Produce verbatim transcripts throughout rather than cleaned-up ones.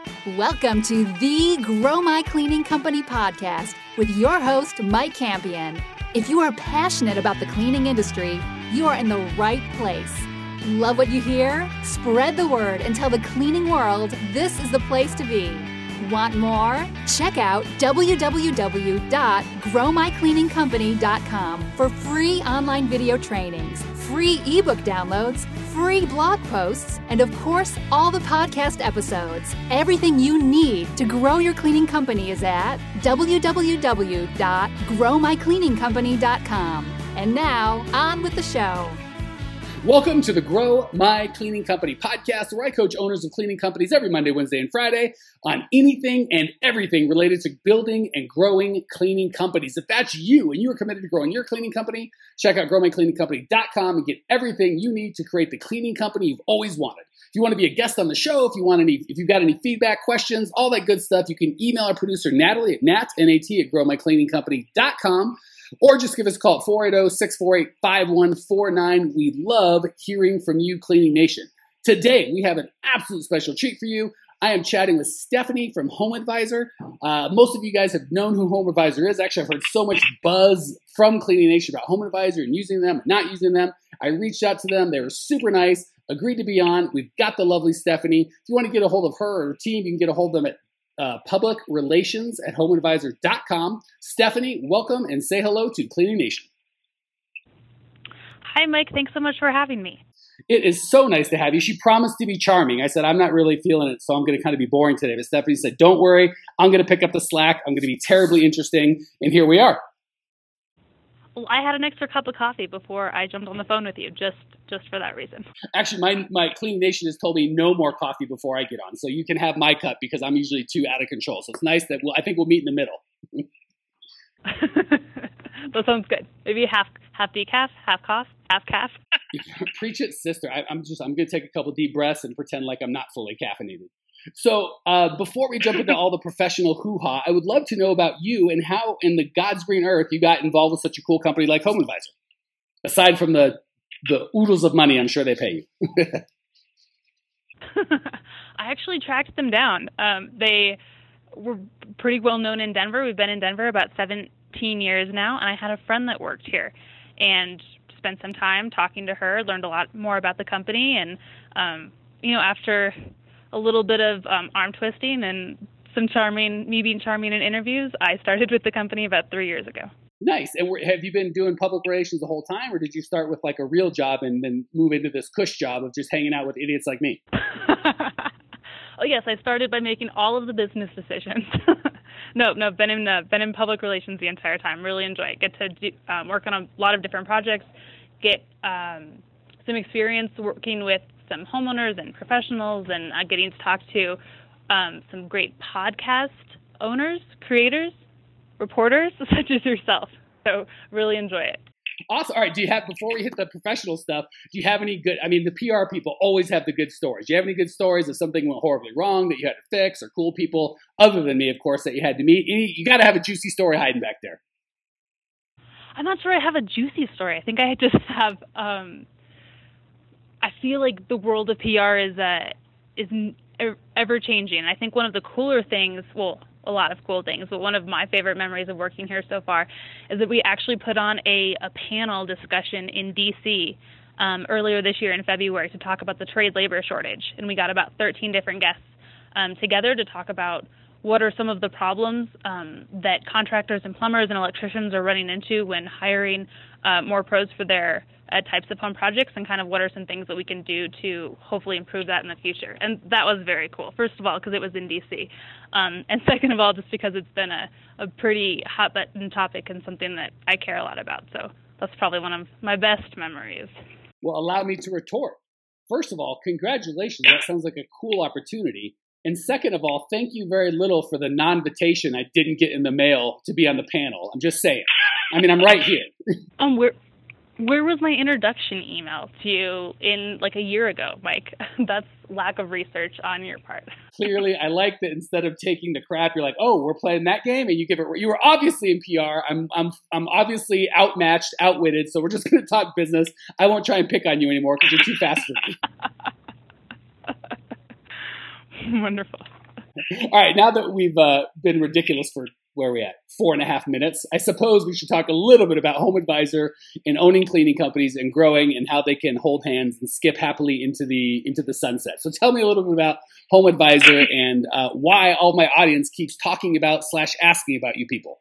Welcome to the Grow My Cleaning Company podcast with your host, Mike Campion. If you are passionate about the cleaning industry, you are in the right place. Love what you hear? Spread the word and tell the cleaning world this is the place to be. Want more? Check out w w w dot grow my cleaning company dot com for free online video trainings, free ebook downloads, free blog posts, and of course, all the podcast episodes. Everything you need to grow your cleaning company is at w w w dot grow my cleaning company dot com. And now, on with the show. Welcome to the Grow My Cleaning Company podcast, where I coach owners of cleaning companies every Monday, Wednesday, and Friday on anything and everything related to building and growing cleaning companies. If that's you and you are committed to growing your cleaning company, check out grow my cleaning company dot com and get everything you need to create the cleaning company you've always wanted. If you want to be a guest on the show, if you want any, if you've got any feedback, questions, all that good stuff, you can email our producer Natalie at nat n a t at grow my cleaning company dot com. Or just give us a call at four eight zero, six four eight, five one four nine. We love hearing from you, Cleaning Nation. Today, we have an absolute special treat for you. I am chatting with Stephanie from HomeAdvisor. Uh, most of you guys have known who HomeAdvisor is. Actually, I've heard so much buzz from Cleaning Nation about HomeAdvisor and using them and not using them. I reached out to them. They were super nice, agreed to be on. We've got the lovely Stephanie. If you want to get a hold of her or her team, you can get a hold of them at Uh, public relations at home advisor dot com. Stephanie, welcome and say hello to Cleaning Nation. Hi, Mike. Thanks so much for having me. It is so nice to have you. She promised to be charming. I said, I'm not really feeling it, so I'm going to kind of be boring today. But Stephanie said, don't worry. I'm going to pick up the slack. I'm going to be terribly interesting. And here we are. Well, I had an extra cup of coffee before I jumped on the phone with you, just just for that reason. Actually, my, my Cleaning Nation has told me no more coffee before I get on. So you can have my cup because I'm usually too out of control. So it's nice that we'll, I think we'll meet in the middle. That sounds good. Maybe half half decaf, half cough, half calf. Preach it, sister. I, I'm just I'm going to take a couple deep breaths and pretend like I'm not fully caffeinated. So uh, before we jump into all the professional hoo-ha, I would love to know about you and how in the God's green earth you got involved with such a cool company like HomeAdvisor. Aside from the the oodles of money I'm sure they pay you. I actually tracked them down. Um, they were pretty well known in Denver. We've been in Denver about seventeen years now, and I had a friend that worked here and spent some time talking to her, learned a lot more about the company, and um, you know, after a little bit of um, arm twisting and some charming, me being charming in interviews, I started with the company about three years ago. Nice. And were, have you been doing public relations the whole time, or did you start with like a real job and then move into this cush job of just hanging out with idiots like me? Oh yes, I started by making all of the business decisions. no, no, been in uh, been in public relations the entire time. Really enjoy it. Get to do, um, work on a lot of different projects. Get um, some experience working with some homeowners and professionals, and uh, getting to talk to um, some great podcast owners, creators, reporters such as yourself. So really enjoy it. Awesome. All right. Do you have, before we hit the professional stuff, do you have any good, I mean, the P R people always have the good stories. Do you have any good stories of something went horribly wrong that you had to fix, or cool people other than me, of course, that you had to meet? Any, you got to have a juicy story hiding back there. I'm not sure I have a juicy story. I think I just have, um, I feel like the world of P R is uh, is ever changing. I think one of the cooler things, well, a lot of cool things, but one of my favorite memories of working here so far is that we actually put on a, a panel discussion in D C um, earlier this year in February to talk about the trade labor shortage. And we got about thirteen different guests um, together to talk about what are some of the problems um, that contractors and plumbers and electricians are running into when hiring uh, more pros for their uh, types of home projects, and kind of what are some things that we can do to hopefully improve that in the future. And that was very cool, first of all, because it was in D C, um, and second of all, just because it's been a, a pretty hot button topic and something that I care a lot about. So that's probably one of my best memories. Well, allow me to retort. First of all, congratulations. That sounds like a cool opportunity. And second of all, thank you very little for the non-invitation I didn't get in the mail to be on the panel. I'm just saying. I mean, I'm right here. um, where, where was my introduction email to you in like a year ago, Mike? That's lack of research on your part. Clearly, I like that instead of taking the crap, you're like, oh, we're playing that game, and you give it. You were obviously in P R. I'm, I'm, I'm obviously outmatched, outwitted. So we're just going to talk business. I won't try and pick on you anymore because you're too fast for me. Wonderful. All right, now that we've uh, been ridiculous for where are we at? Four and a half minutes. I suppose we should talk a little bit about HomeAdvisor and owning cleaning companies and growing and how they can hold hands and skip happily into the into the sunset. So tell me a little bit about HomeAdvisor and uh, why all my audience keeps talking about slash asking about you people.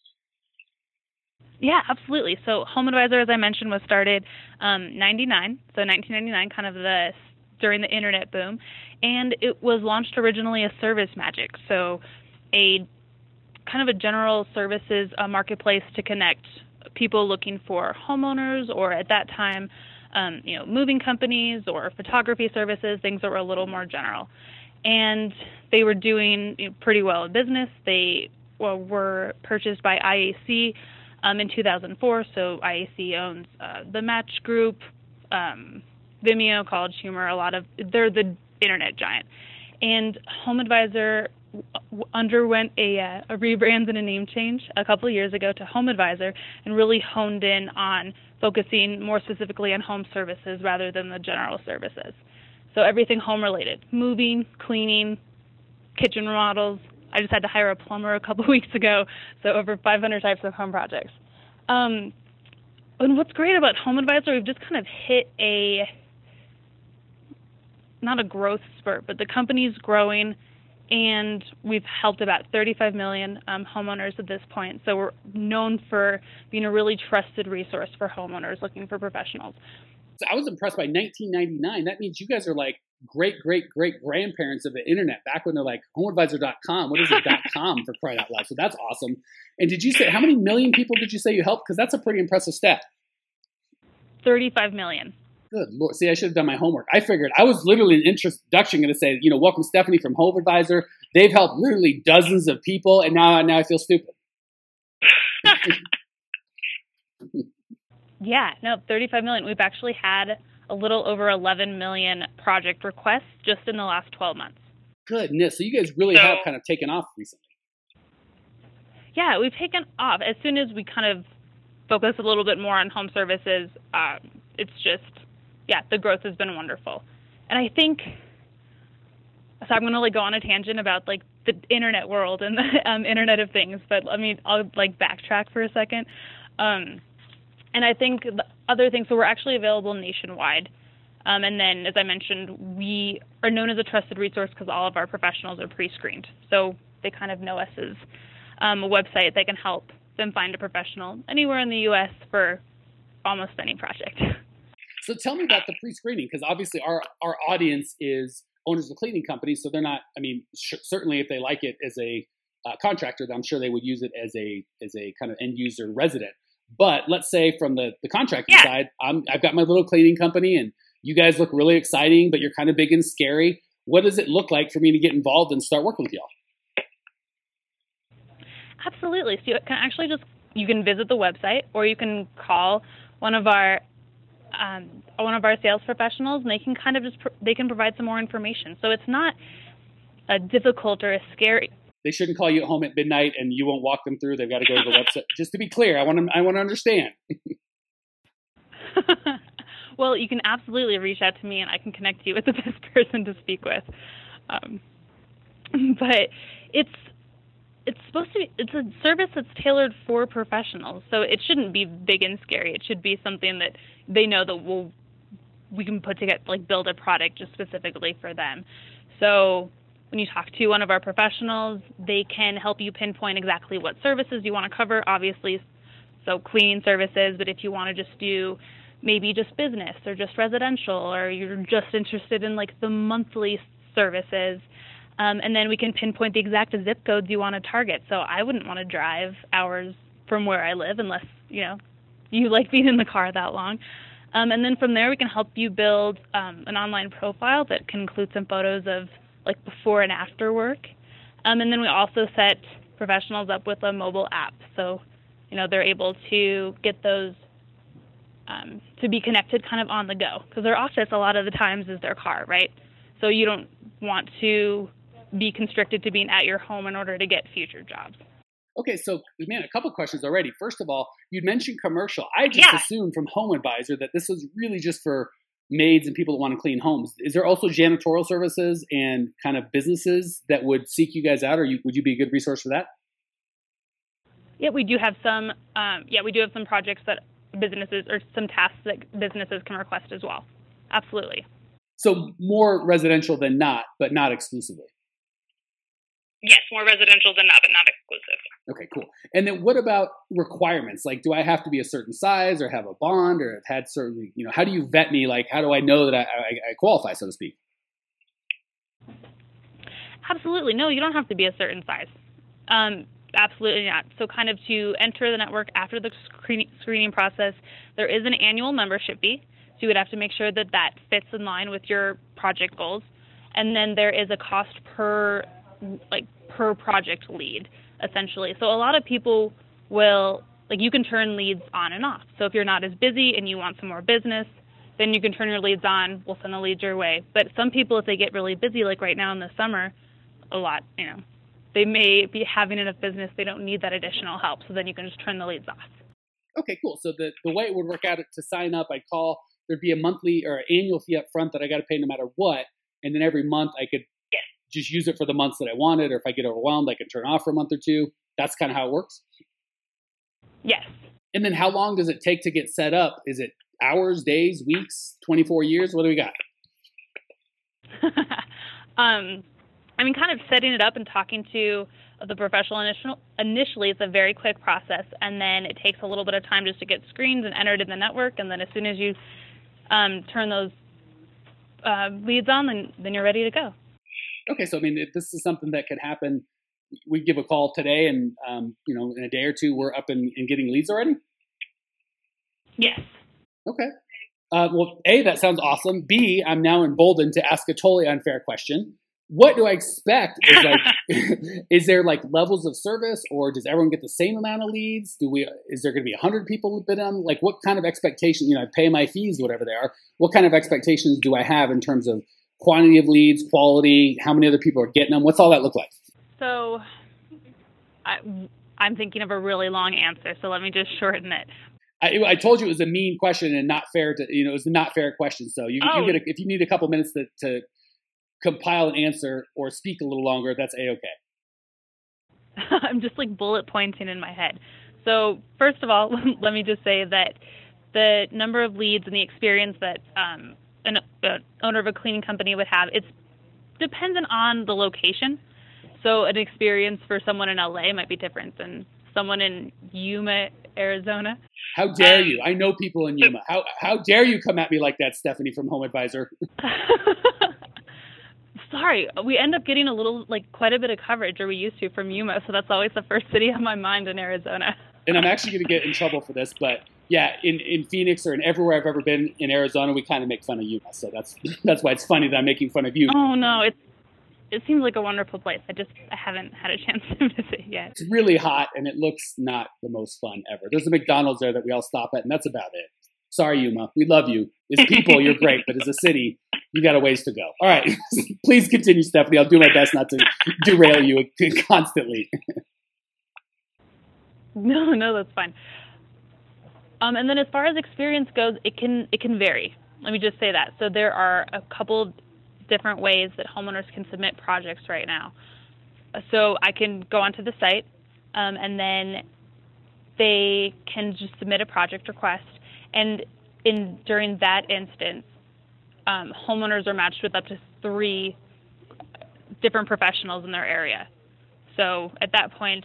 Yeah, absolutely. So HomeAdvisor, as I mentioned, was started um, ninety-nine, so nineteen ninety-nine, kind of the during the internet boom, and it was launched originally as Service Magic, so a kind of a general services uh, marketplace to connect people looking for homeowners, or at that time, um, you know, moving companies or photography services, things that were a little more general. And they were doing you know, pretty well in business. They well, were purchased by I A C um, in two thousand four. So I A C owns uh, the Match Group, um, Vimeo, College Humor, a lot of, they're the internet giant. And HomeAdvisor underwent a, uh, a rebrand and a name change a couple of years ago to HomeAdvisor and really honed in on focusing more specifically on home services rather than the general services. So everything home related, moving, cleaning, kitchen remodels. I just had to hire a plumber a couple of weeks ago, so over five hundred types of home projects. Um, and what's great about HomeAdvisor, we've just kind of hit a, not a growth spurt, but the company's growing, and we've helped about thirty-five million um, homeowners at this point. So we're known for being a really trusted resource for homeowners looking for professionals. So I was impressed by nineteen ninety-nine. That means you guys are like great, great, great grandparents of the internet, back when they're like HomeAdvisor dot com. What is it, .com for crying out loud? So that's awesome. And did you say, how many million people did you say you helped? Because that's a pretty impressive stat. thirty-five million. Good Lord. See, I should have done my homework. I figured I was literally in introduction going to say, you know, welcome Stephanie from HomeAdvisor. They've helped literally dozens of people, and now, now I feel stupid. Yeah, no, thirty-five million. We've actually had a little over eleven million project requests just in the last twelve months. Goodness. So you guys really so, have kind of taken off recently. Yeah, we've taken off. As soon as we kind of focus a little bit more on home services, um, it's just, yeah, the growth has been wonderful. And I think, so I'm going to like go on a tangent about like the internet world and the um, Internet of Things, but let me, I'll like backtrack for a second. Um, and I think the other things, so we're actually available nationwide. Um, and then, as I mentioned, we are known as a trusted resource because all of our professionals are pre-screened. So they kind of know us as um, a website that can help them find a professional anywhere in the U S for almost any project. So tell me about the pre-screening, because obviously our, our audience is owners of cleaning companies, so they're not, I mean, sh- certainly if they like it as a uh, contractor, I'm sure they would use it as a as a kind of end user resident. But let's say from the, the contracting yeah. side, I'm, I've got my little cleaning company and you guys look really exciting, but you're kind of big and scary. What does it look like for me to get involved and start working with y'all? Absolutely. So you can actually just, you can visit the website, or you can call one of our um, one of our sales professionals, and they can kind of just, they can provide some more information. So it's not a difficult or a scary. They shouldn't call you at home at midnight and you won't walk them through. They've got to go to the website. Just to be clear, I want to, I want to understand. Well, you can absolutely reach out to me and I can connect you with the best person to speak with. Um, but it's, It's supposed to be, it's a service that's tailored for professionals, so it shouldn't be big and scary. It should be something that they know that we'll, we can put together, like build a product just specifically for them. So when you talk to one of our professionals, they can help you pinpoint exactly what services you want to cover, obviously, so cleaning services, but if you want to just do maybe just business or just residential, or you're just interested in like the monthly services, Um, and then we can pinpoint the exact zip codes you want to target. So I wouldn't want to drive hours from where I live unless, you know, you like being in the car that long. Um, and then from there, we can help you build um, an online profile that can include some photos of like before and after work. Um, and then we also set professionals up with a mobile app. So, you know, they're able to get those um, to be connected kind of on the go. Because their office a lot of the times is their car, right? So you don't want to be constricted to being at your home in order to get future jobs. Okay, so man, a couple questions already. First of all, you'd mentioned commercial. I just yeah. assumed from HomeAdvisor that this was really just for maids and people that want to clean homes. Is there also janitorial services and kind of businesses that would seek you guys out, or you, would you be a good resource for that? Yeah, we do have some. Um, yeah, we do have some projects that businesses or some tasks that businesses can request as well. Absolutely. So more residential than not, but not exclusively. Yes, more residential than not, but not exclusive. Okay, cool. And then what about requirements? Like, do I have to be a certain size or have a bond or have had certain, you know, how do you vet me? Like, how do I know that I, I, I qualify, so to speak? Absolutely. No, you don't have to be a certain size. Um, absolutely not. So kind of to enter the network after the screening, screening process, there is an annual membership fee. So you would have to make sure that that fits in line with your project goals. And then there is a cost per like per project lead, essentially. So a lot of people will, like you can turn leads on and off. So if you're not as busy and you want some more business, then you can turn your leads on, we'll send the leads your way. But some people, if they get really busy, like right now in the summer, a lot, you know, they may be having enough business, they don't need that additional help. So then you can just turn the leads off. Okay, cool. So the, the way it would work out to sign up, I'd call, there'd be a monthly or annual fee up front that I got to pay no matter what. And then every month I could just use it for the months that I wanted, or if I get overwhelmed, I can turn off for a month or two. That's kind of how it works? Yes. And then how long does it take to get set up? Is it hours, days, weeks, twenty-four years? What do we got? um, I mean, kind of setting it up and talking to the professional initial, initially, it's a very quick process, and then it takes a little bit of time just to get screened and entered in the network, and then as soon as you um, turn those uh, leads on, then, then you're ready to go. Okay, so I mean, if this is something that could happen, we give a call today, and um, you know, in a day or two, we're up and, and getting leads already. Yes. Okay. Uh, well, A, that sounds awesome. B, I'm now emboldened to ask a totally unfair question. What do I expect? Is like, is there like levels of service, or does everyone get the same amount of leads? Do we? Is there going to be a hundred people bid on? Like, what kind of expectation? You know, I pay my fees, whatever they are. What kind of expectations do I have in terms of quantity of leads, quality, how many other people are getting them? What's all that look like? So I, I'm thinking of a really long answer, so let me just shorten it. I, I told you it was a mean question and not fair to, you know, it was a not fair question. So you, oh. you get a, if you need a couple minutes to, to compile an answer or speak a little longer, that's A-okay. I'm just like bullet pointing in my head. So first of all, let me just say that the number of leads and the experience that um, an uh, owner of a cleaning company would have, it's dependent on the location. So an experience for someone in L A might be different than someone in Yuma, Arizona. How dare you? I know people in Yuma. How how dare you come at me like that, Stephanie from Home Advisor? Sorry, we end up getting a little, like quite a bit of coverage, or we used to, from Yuma. So that's always the first city on my mind in Arizona. And I'm actually going to get in trouble for this, but yeah, in, in Phoenix or in everywhere I've ever been in Arizona, we kind of make fun of Yuma. So that's that's why it's funny that I'm making fun of you. Oh, no, it's, it seems like a wonderful place. I just I haven't had a chance to visit yet. It's really hot, and it looks not the most fun ever. There's a McDonald's there that we all stop at, and that's about it. Sorry, Yuma. We love you. As people, you're great, but as a city, you got a ways to go. All right. Please continue, Stephanie. I'll do my best not to derail you constantly. No, no, that's fine. Um, and then as far as experience goes, it can it can vary. Let me just say that. So there are a couple different ways that homeowners can submit projects right now. So I can go onto the site, um, and then they can just submit a project request. And in during that instance, um, homeowners are matched with up to three different professionals in their area. So at that point,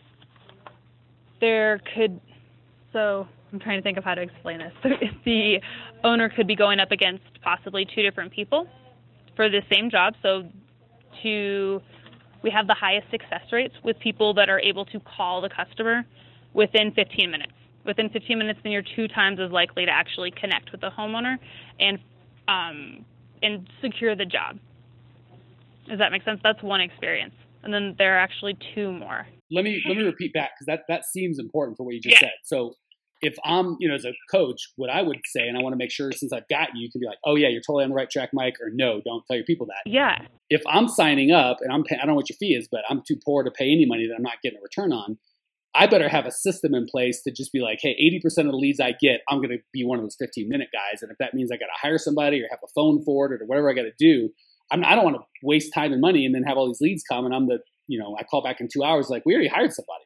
there could, so I'm trying to think of how to explain this. So if the owner could be going up against possibly two different people for the same job. So to, we have the highest success rates with people that are able to call the customer within fifteen minutes. Within fifteen minutes, then you're two times as likely to actually connect with the homeowner and um, and secure the job. Does that make sense? That's one experience. And then there are actually two more. Let me let me repeat back, because that, that seems important for what you just yeah. said. So if I'm, you know, as a coach, what I would say, and I want to make sure since I've got you, you can be like, oh yeah, you're totally on the right track, Mike, or no, don't tell your people that. Yeah. If I'm signing up and I'm pay- I don't know what your fee is, but I'm too poor to pay any money that I'm not getting a return on, I better have a system in place to just be like, hey, eighty percent of the leads I get, I'm going to be one of those fifteen minute guys. And if that means I got to hire somebody or have a phone for it or whatever I got to do, I'm, I don't want to waste time and money and then have all these leads come and I'm the, you know, I call back in two hours like, we already hired somebody.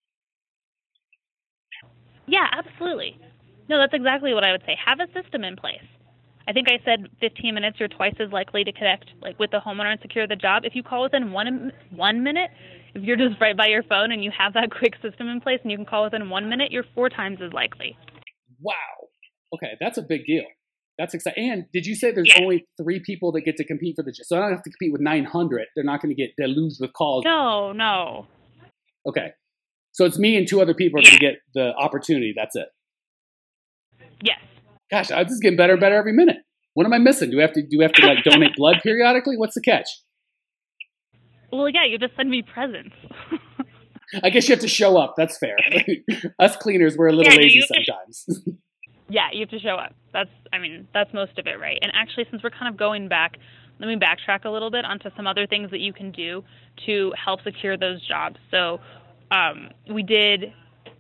Yeah, absolutely. No, that's exactly what I would say. Have a system in place. I think I said fifteen minutes, you're twice as likely to connect like with the homeowner and secure the job. If you call within one one minute, if you're just right by your phone and you have that quick system in place and you can call within one minute, you're four times as likely. Wow. Okay, that's a big deal. That's exciting. And did you say there's yeah. only three people that get to compete for the job? So I don't have to compete with nine hundred. They're not going to get deluged with calls. No, no. Okay. So it's me and two other people are yeah. going to get the opportunity. That's it. Yes. Gosh, this is getting better and better every minute. What am I missing? Do we have to do we have to like donate blood periodically? What's the catch? Well, yeah, you just send me presents. I guess you have to show up. That's fair. Us cleaners, we're a little yeah, lazy no, sometimes. Yeah, you have to show up. That's, I mean, that's most of it, right? And actually, since we're kind of going back, let me backtrack a little bit onto some other things that you can do to help secure those jobs. So um, we did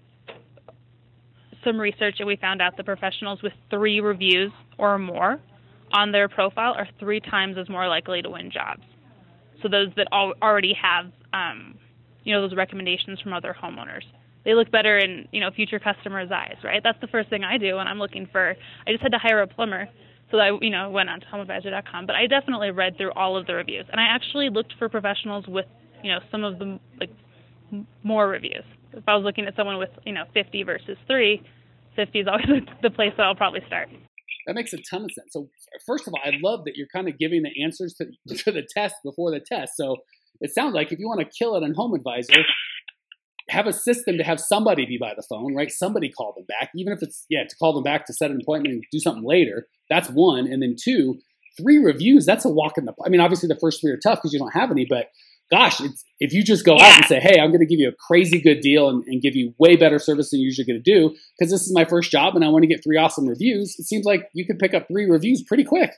some research and we found out the professionals with three reviews or more on their profile are three times as more likely to win jobs. So those that al- already have, um, you know, those recommendations from other homeowners. They look better in, you know, future customers' eyes, right? That's the first thing I do when I'm looking for, I just had to hire a plumber. So I, you know, went on to home advisor dot com, but I definitely read through all of the reviews. And I actually looked for professionals with, you know, some of them, like, m- more reviews. If I was looking at someone with, you know, fifty versus three, fifty is always the place that I'll probably start. That makes a ton of sense. So first of all, I love that you're kind of giving the answers to, to the test before the test. So it sounds like if you want to kill it on Home Advisor, have a system to have somebody be by the phone, right? Somebody call them back, even if it's, yeah, to call them back to set an appointment and do something later. That's one. And then two, three reviews, that's a walk in the, I mean, obviously the first three are tough because you don't have any, but gosh, it's, if you just go yeah. out and say, hey, I'm going to give you a crazy good deal and, and give you way better service than you're usually going to do because this is my first job and I want to get three awesome reviews, it seems like you could pick up three reviews pretty quick.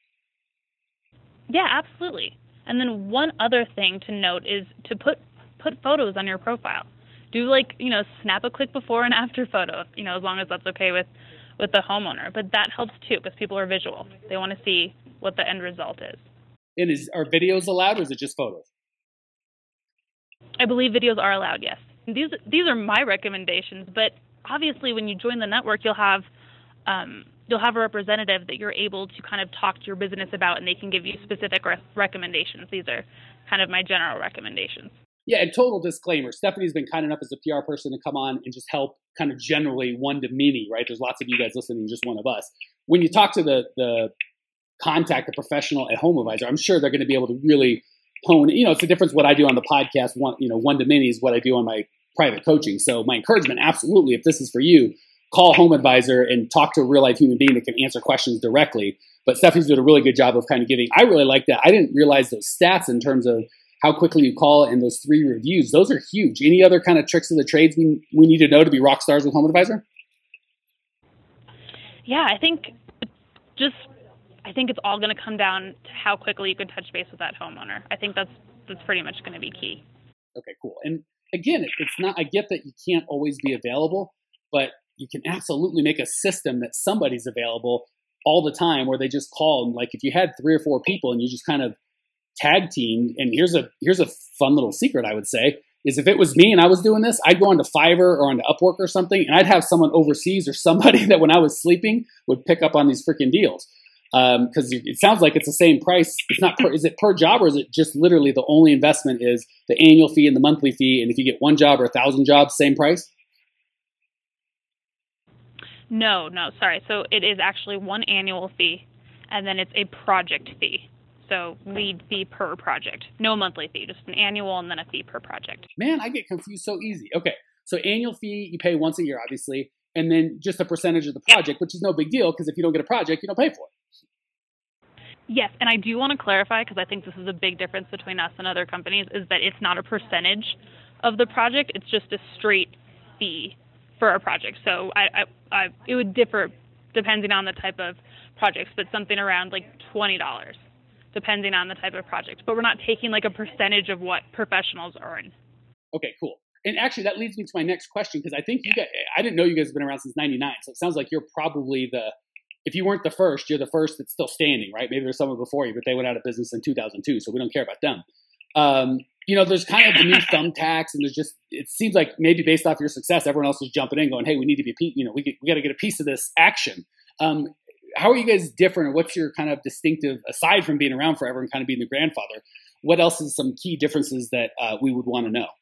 Yeah, absolutely. And then one other thing to note is to put put photos on your profile. Do like, you know, snap a quick before and after photo, you know, as long as that's okay with, with the homeowner. But that helps too because people are visual. They want to see what the end result is. And is are videos allowed or is it just photos? I believe videos are allowed, yes. These these are my recommendations, but obviously when you join the network, you'll have um, you'll have a representative that you're able to kind of talk to your business about, and they can give you specific re- recommendations. These are kind of my general recommendations. Yeah, and total disclaimer, Stephanie's been kind enough as a P R person to come on and just help kind of generally one to many, right? There's lots of you guys listening, just one of us. When you talk to the the contact, the professional at Home Advisor, I'm sure they're going to be able to really hone, you know, it's the difference what I do on the podcast, one, you know, one to many is what I do on my private coaching. So my encouragement, absolutely, if this is for you, call Home Advisor and talk to a real life human being that can answer questions directly. But Stephanie's did a really good job of kind of giving, I really like that. I didn't realize those stats in terms of how quickly you call and those three reviews. Those are huge. Any other kind of tricks of the trades we, we need to know to be rock stars with Home Advisor? Yeah, I think just I think it's all going to come down to how quickly you can touch base with that homeowner. I think that's that's pretty much going to be key. Okay, cool. And again, it's not, I get that you can't always be available, but you can absolutely make a system that somebody's available all the time where they just call. And like if you had three or four people and you just kind of tag team, and here's a here's a fun little secret I would say, is if it was me and I was doing this, I'd go onto Fiverr or onto Upwork or something, and I'd have someone overseas or somebody that when I was sleeping would pick up on these freaking deals. Because um, it sounds like it's the same price. It's not per, is it per job or is it just literally the only investment is the annual fee and the monthly fee? And if you get one job or a thousand jobs, same price? No, no, sorry. So it is actually one annual fee and then it's a project fee. So lead fee per project. No monthly fee, just an annual and then a fee per project. Man, I get confused so easy. Okay, so annual fee, you pay once a year, obviously, and then just a percentage of the project, which is no big deal because if you don't get a project, you don't pay for it. Yes, and I do want to clarify, because I think this is a big difference between us and other companies, is that it's not a percentage of the project. It's just a straight fee for a project. So I, I, I, it would differ depending on the type of projects, but something around like twenty dollars, depending on the type of project. But we're not taking like a percentage of what professionals earn. Okay, cool. And actually, that leads me to my next question, because I think you guys, I didn't know you guys have been around since ninety-nine. So it sounds like you're probably the, if you weren't the first, you're the first that's still standing, right? Maybe there's someone before you, but they went out of business in two thousand two. So we don't care about them. Um, you know, there's kind of the new thumbtacks, and there's just, it seems like maybe based off your success, everyone else is jumping in going, hey, we need to be, you know, we, get, we got to get a piece of this action. Um, how are you guys different, or what's your kind of distinctive, aside from being around forever and kind of being the grandfather, what else is some key differences that uh, we would want to know?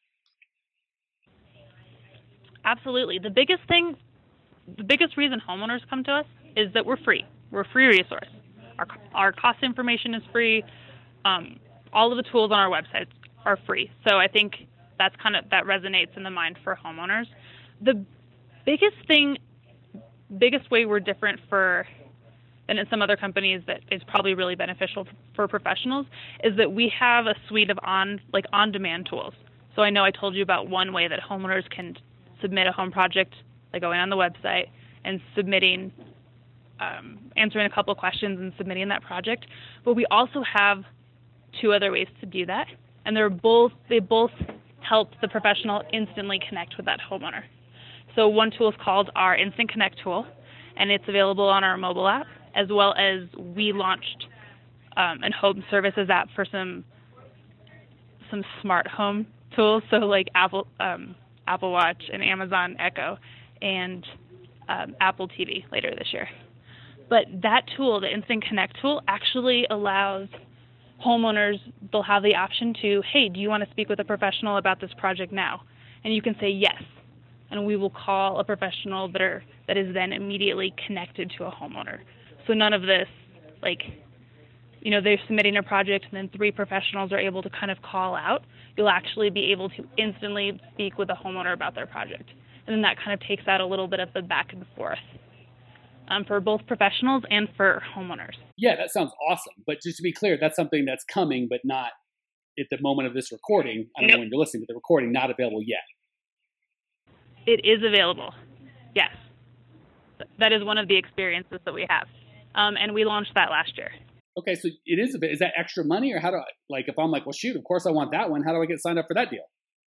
Absolutely. The biggest thing, the biggest reason homeowners come to us is that we're free. We're a free resource. Our, our cost information is free. Um, all of the tools on our website are free. So I think that's kind of, that resonates in the mind for homeowners. The biggest thing, biggest way we're different for than in some other companies that is probably really beneficial for professionals is that we have a suite of on like on-demand tools. So I know I told you about one way that homeowners can submit a home project, like going on the website and submitting, um, answering a couple of questions and submitting that project. But we also have two other ways to do that, and they're both they both help the professional instantly connect with that homeowner. So one tool is called our Instant Connect tool, and it's available on our mobile app, as well as we launched um, an home services app for some some smart home tools, so like Apple um, Apple Watch and Amazon Echo and um, Apple T V later this year. But that tool, the Instant Connect tool, actually allows homeowners, they'll have the option to, hey, do you want to speak with a professional about this project now? And you can say yes, and we will call a professional that, are, that is then immediately connected to a homeowner. So none of this, like, you know, they're submitting a project and then three professionals are able to kind of call out. You'll actually be able to instantly speak with a homeowner about their project. And then that kind of takes out a little bit of the back and forth um, for both professionals and for homeowners. Yeah, that sounds awesome. But just to be clear, that's something that's coming, but not at the moment of this recording. I don't nope. know when you're listening, but the recording not available yet. It is available. Yes. That is one of the experiences that we have. Um, and we launched that last year. Okay, so it is, is that extra money, or how do I, like, if I'm like, well, shoot, of course I want that one, how do I get signed up for that deal?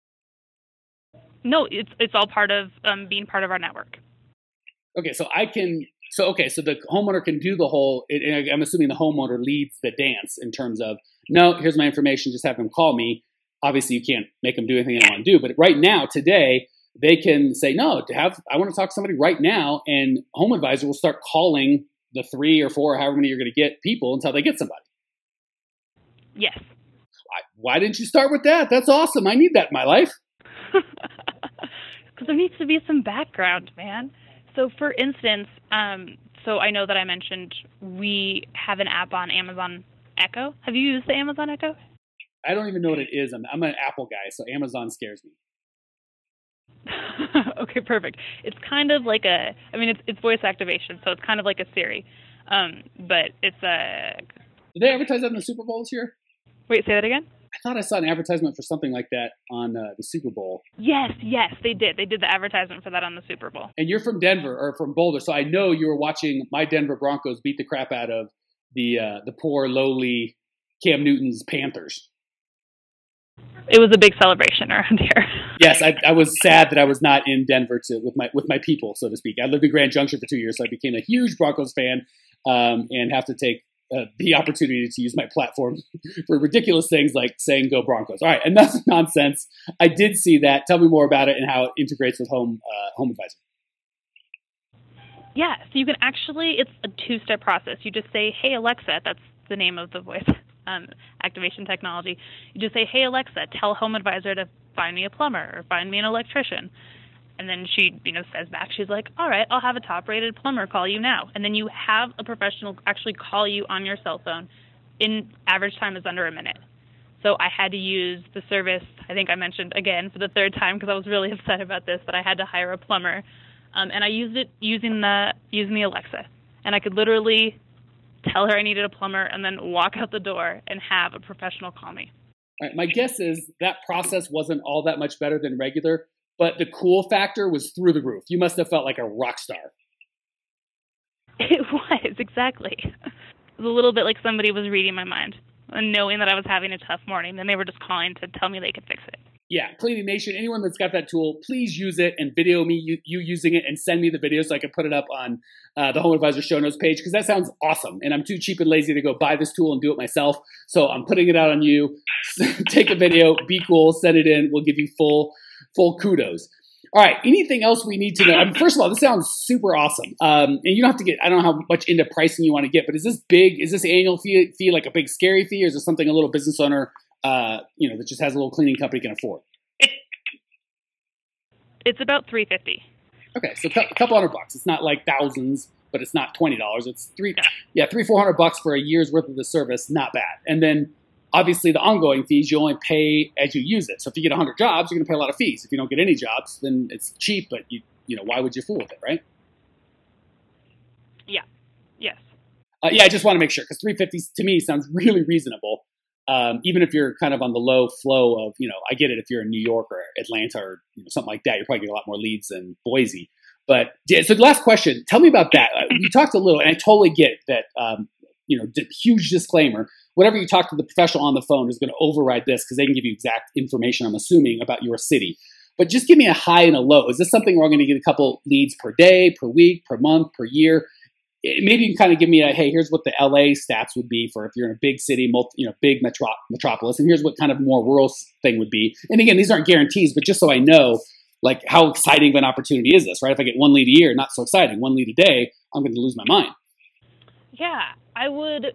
No, it's it's all part of um, being part of our network. Okay, so I can, so, okay, so the homeowner can do the whole, it, I'm assuming the homeowner leads the dance in terms of, no, here's my information, just have them call me. Obviously, you can't make them do anything they want to do, but right now, today, they can say, no, to have, I want to talk to somebody right now, and Home Advisor will start calling the three or four, however many you're going to get people until they get somebody. Yes. Why, why didn't you start with that? That's awesome. I need that in my life. Because there needs to be some background, man. So for instance, um, so I know that I mentioned we have an app on Amazon Echo. Have you used the Amazon Echo? I don't even know what it is. I'm, I'm an Apple guy, so Amazon scares me. Okay, perfect. It's kind of like a, I mean, it's it's voice activation, so it's kind of like a Siri, um, but it's a. Did they advertise that in the Super Bowl this year? Wait, say that again? I thought I saw an advertisement for something like that on uh, the Super Bowl. Yes, yes, they did. They did the advertisement for that on the Super Bowl. And you're from Denver, or from Boulder, so I know you were watching my Denver Broncos beat the crap out of the uh, the poor, lowly Cam Newton's Panthers. It was a big celebration around here. Yes, I, I was sad that I was not in Denver to, with my with my people, so to speak. I lived in Grand Junction for two years, so I became a huge Broncos fan, um, and have to take uh, the opportunity to use my platform for ridiculous things like saying "Go Broncos." All right, enough nonsense. I did see that. Tell me more about it and how it integrates with Home uh, Home Advisor. Yeah, so you can actually, it's a two-step process. You just say, "Hey Alexa," that's the name of the voice um, activation technology. You just say, "Hey Alexa, tell Home Advisor to find me a plumber or find me an electrician." And then she, you know, says back, she's like, "All right, I'll have a top-rated plumber call you now." And then you have a professional actually call you on your cell phone. In average time is under a minute. So I had to use the service, I think I mentioned again for the third time because I was really upset about this, but I had to hire a plumber. Um, and I used it using the using the Alexa. And I could literally tell her I needed a plumber and then walk out the door and have a professional call me. All right, my guess is that process wasn't all that much better than regular, but the cool factor was through the roof. You must have felt like a rock star. It was, exactly. It was a little bit like somebody was reading my mind and knowing that I was having a tough morning, and they were just calling to tell me they could fix it. Yeah, Cleaning Nation, anyone that's got that tool, please use it and video me you, you using it and send me the video so I can put it up on uh, the Home Advisor show notes page, because that sounds awesome. And I'm too cheap and lazy to go buy this tool and do it myself. So I'm putting it out on you. Take a video, be cool, send it in. We'll give you full full kudos. All right, anything else we need to know? I mean, first of all, this sounds super awesome. Um, and you don't have to get, I don't know how much into pricing you want to get, but is this big? Is this annual fee, fee like a big scary fee, or is this something a little business owner Uh, you know, that just has a little cleaning company can afford? It's about three hundred fifty dollars. Okay, so a couple hundred bucks. It's not like thousands, but it's not twenty dollars. It's three, yeah, three, four hundred bucks for a year's worth of the service. Not bad. And then obviously the ongoing fees, you only pay as you use it. So if you get a hundred jobs, you're going to pay a lot of fees. If you don't get any jobs, then it's cheap, but you, you know, why would you fool with it, right? Yeah. Yes. Uh, yeah, I just want to make sure, because three hundred fifty to me sounds really reasonable. Um, even if you're kind of on the low flow of, you know, I get it if you're in New York or Atlanta or you know, something like that, you're probably getting a lot more leads than Boise. But yeah, so the last question, tell me about that. You talked a little, and I totally get that, um, you know, d- huge disclaimer. Whatever you talk to the professional on the phone is going to override this, because they can give you exact information, I'm assuming, about your city. But just give me a high and a low. Is this something where I'm going to get a couple leads per day, per week, per month, per year? Maybe you can kind of give me a, hey, here's what the L A stats would be for if you're in a big city, multi, you know, big metro- metropolis, and here's what kind of more rural thing would be. And again, these aren't guarantees, but just so I know, like, how exciting of an opportunity is this, right? If I get one lead a year, not so exciting. One lead a day, I'm going to lose my mind. Yeah, I would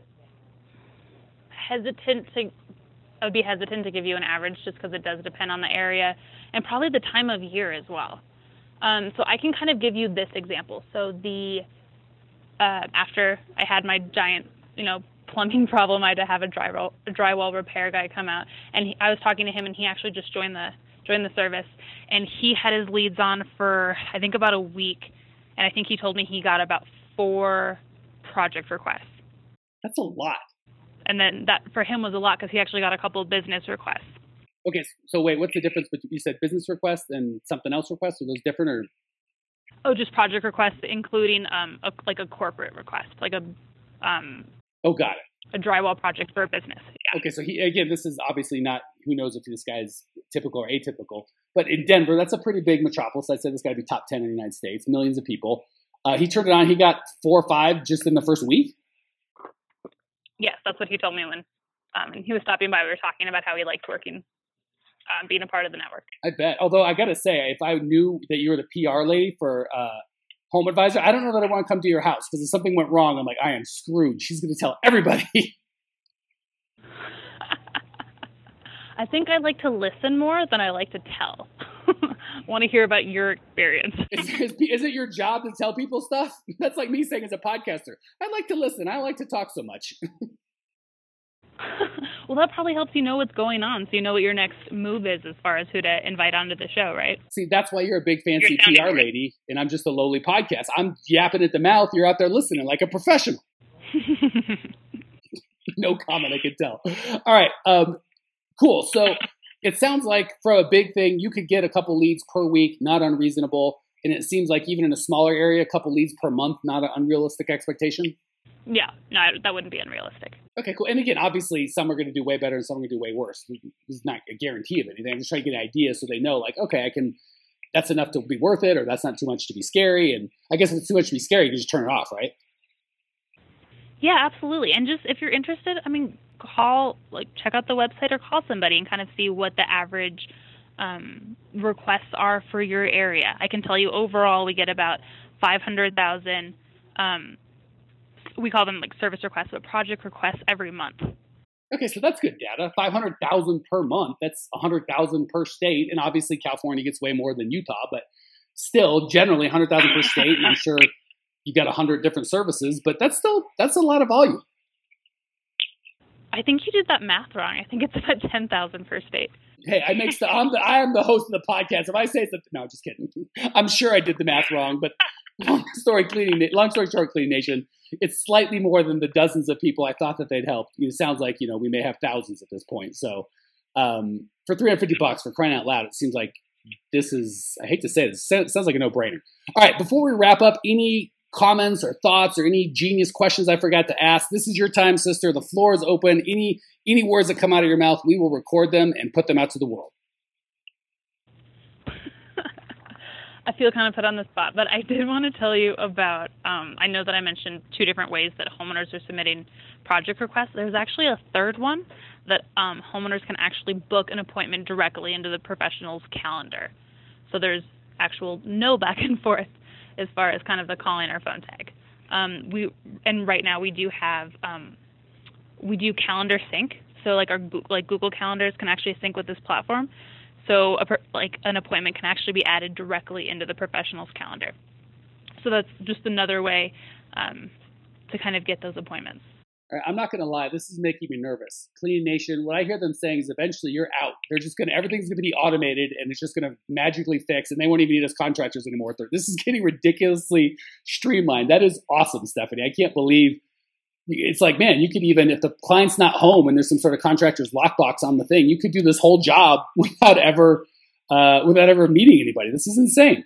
hesitant to, I would be hesitant to give you an average, just because it does depend on the area and probably the time of year as well. Um, so I can kind of give you this example. So the Uh, after I had my giant, you know, plumbing problem, I had to have a drywall, a drywall repair guy come out, and he, I was talking to him, and he actually just joined the joined the service, and he had his leads on for I think about a week, and I think he told me he got about four project requests. That's a lot. And then that for him was a lot, because he actually got a couple of business requests. Okay, so wait, what's the difference between, you said business requests and something else requests? Are those different, or? Oh, just project requests, including um, a, like a corporate request, like a um, oh, got it. a drywall project for a business. Yeah. Okay, so he again, this is obviously not, who knows if this guy's typical or atypical, but in Denver, that's a pretty big metropolis. I'd say this got to be top ten in the United States, millions of people. Uh, he turned it on. He got four or five just in the first week. Yes, that's what he told me when um, he was stopping by. We were talking about how he liked working. Um, being a part of the network. I bet. Although I got to say, if I knew that you were the P R lady for uh, Home Advisor, I don't know that I want to come to your house, because if something went wrong, I'm like, I am screwed. She's going to tell everybody. I think I like to listen more than I like to tell. I want to hear about your experience. is, is, is it your job to tell people stuff? That's like me saying as a podcaster, I like to listen. I like to talk so much. Well, that probably helps you know what's going on, so you know what your next move is as far as who to invite onto the show, right? See, that's why you're a big fancy P R lady, and I'm just a lowly podcast. I'm yapping at the mouth. You're out there listening like a professional. No comment, I can tell. All right, um, cool. So it sounds like for a big thing, you could get a couple leads per week, not unreasonable. And it seems like even in a smaller area, a couple leads per month, not an unrealistic expectation. Yeah, no, that wouldn't be unrealistic. Okay, cool. And again, obviously, some are going to do way better and some are going to do way worse. It's not a guarantee of anything. I'm just trying to get an idea so they know, like, okay, I can, that's enough to be worth it, or that's not too much to be scary. And I guess if it's too much to be scary, you just turn it off, right? Yeah, absolutely. And just if you're interested, I mean, call, like, check out the website or call somebody and kind of see what the average um, requests are for your area. I can tell you overall we get about five hundred thousand um we call them like service requests, but project requests every month. Okay, so that's good data. five hundred thousand per month. That's one hundred thousand per state. And obviously California gets way more than Utah, but still generally one hundred thousand per state. And I'm sure you got one hundred different services, but that's still, that's a lot of volume. I think you did that math wrong. I think it's about ten thousand per state. Hey, I make the, I'm the, I am the host of the podcast. If I say something, no, just kidding. I'm sure I did the math wrong, but long story cleaning, long story short, Cleaning Nation, it's slightly more than the dozens of people I thought that they'd help. It sounds like, you know, we may have thousands at this point. So um, for three hundred fifty bucks, for crying out loud, it seems like this is, I hate to say this, it sounds like a no-brainer. All right, before we wrap up, any comments or thoughts or any genius questions I forgot to ask? This is your time, sister. The floor is open. Any any words that come out of your mouth, we will record them and put them out to the world. I feel kind of put on the spot, but I did want to tell you about, um, I know that I mentioned two different ways that homeowners are submitting project requests. There's actually a third one that um, homeowners can actually book an appointment directly into the professional's calendar. So there's actual no back and forth as far as kind of the calling or phone tag. Um, we and right now we do have um, we do calendar sync. So like our like Google calendars can actually sync with this platform. So a, like an appointment can actually be added directly into the professional's calendar. So that's just another way um, to kind of get those appointments. I'm not going to lie. This is making me nervous. Cleaning Nation, what I hear them saying is eventually you're out. They're just going to, everything's going to be automated and it's just going to magically fix and they won't even need us contractors anymore. This is getting ridiculously streamlined. That is awesome, Stephanie. I can't believe it's like, man, you could even, if the client's not home and there's some sort of contractor's lockbox on the thing, you could do this whole job without ever, uh, without ever meeting anybody. This is insane.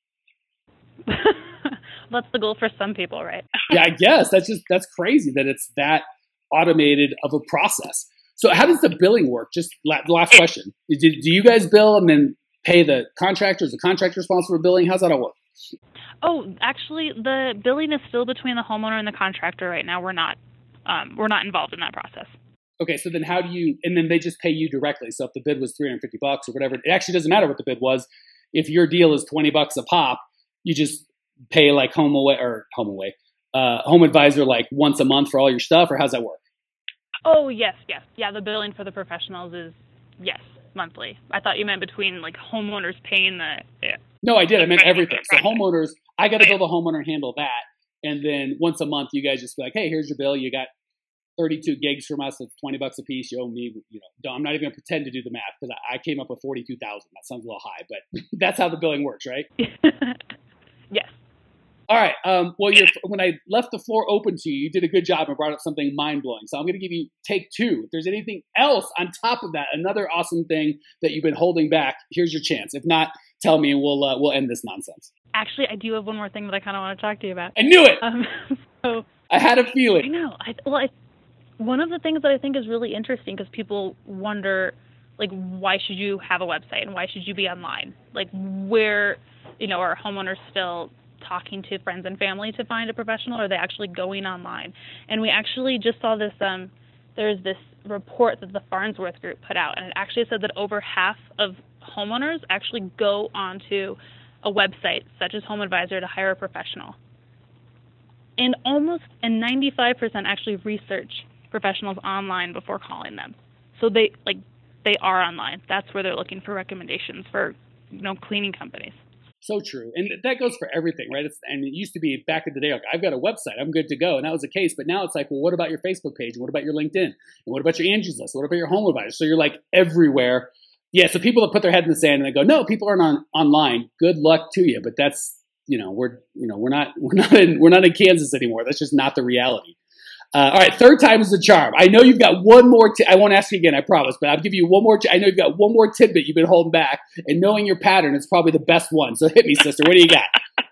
That's the goal for some people, right? Yeah, I guess that's just, that's crazy that it's that automated of a process. So how does the billing work? Just la- last question. Do, do you guys bill and then pay the contractors, the contractor responsible for billing? How's that all work? Oh, actually, the billing is still between the homeowner and the contractor right now. We're not, um, we're not involved in that process. Okay, so then how do you, and then they just pay you directly. So if the bid was three hundred fifty bucks or whatever, it actually doesn't matter what the bid was. If your deal is twenty bucks a pop, you just pay like home away or home away, uh, home advisor like once a month for all your stuff, or how's that work? Oh, yes, yes. Yeah, the billing for the professionals is, yes, monthly. I thought you meant between like homeowners paying the... Yeah. No, I did. I meant everything. So homeowners, I got to bill the homeowner and handle that. And then once a month, you guys just be like, hey, here's your bill. You got thirty-two gigs from us. It's twenty bucks a piece. You owe me, you know, I'm not even going to pretend to do the math because I, I came up with forty-two thousand. That sounds a little high, but that's how the billing works, right? Yes. All right. Um, well, you're, when I left the floor open to you, you did a good job and brought up something mind-blowing. So I'm going to give you take two. If there's anything else on top of that, another awesome thing that you've been holding back, here's your chance. If not, tell me and we'll uh, we'll end this nonsense. Actually, I do have one more thing that I kind of want to talk to you about. I knew it. Um, so I had a feeling. I know. I, well, I, one of the things that I think is really interesting because people wonder, like, why should you have a website and why should you be online? Like, where, you know, are homeowners still talking to friends and family to find a professional, or are they actually going online? And we actually just saw this, um, there's this report that the Farnsworth Group put out, and it actually said that over half of homeowners actually go onto a website such as Home Advisor to hire a professional. And almost, and ninety-five percent actually research professionals online before calling them. So they, like, they are online. That's where they're looking for recommendations for, you know, cleaning companies. So true. And that goes for everything, right? It's, and it used to be back in the day, like, I've got a website, I'm good to go. And that was the case. But now it's like, well, what about your Facebook page? And what about your LinkedIn? And what about your Angie's List? What about your Home Advisor? So you're like everywhere. Yeah. So people that put their head in the sand and they go, no, people aren't on online. Good luck to you. But that's, you know, we're, you know, we're not, we're not in, we're not in Kansas anymore. That's just not the reality. Uh, all right, third time is the charm. I know you've got one more. T- I won't ask you again, I promise, but I'll give you one more. T- I know you've got one more tidbit you've been holding back, and knowing your pattern, it's probably the best one. So hit me, sister. What do you got?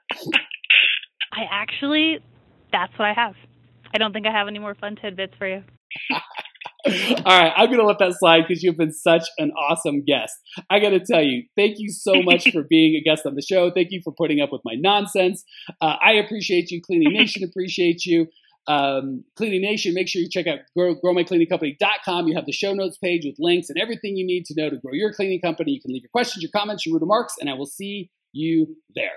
I actually, that's what I have. I don't think I have any more fun tidbits for you. All right, I'm going to let that slide because you've been such an awesome guest. I got to tell you, thank you so much for being a guest on the show. Thank you for putting up with my nonsense. Uh, I appreciate you. Cleaning Nation appreciates you. Um, Cleaning Nation, make sure you check out grow, grow my cleaning company dot com. You have the show notes page with links and everything you need to know to grow your cleaning company. You can leave your questions, your comments, your remarks, and I will see you there.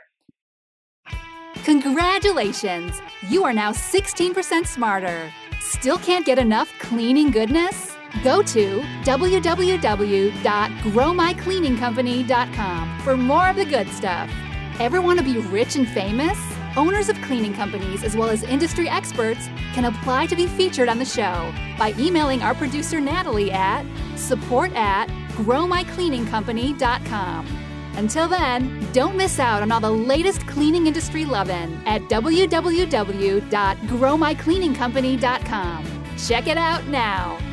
Congratulations! You are now sixteen percent smarter. Still can't get enough cleaning goodness? Go to w w w dot grow my cleaning company dot com for more of the good stuff. Ever want to be rich and famous? Owners of cleaning companies, as well as industry experts, can apply to be featured on the show by emailing our producer Natalie at support at grow my cleaning company dot com. Until then, don't miss out on all the latest cleaning industry lovin' at w w w dot grow my cleaning company dot com. Check it out now.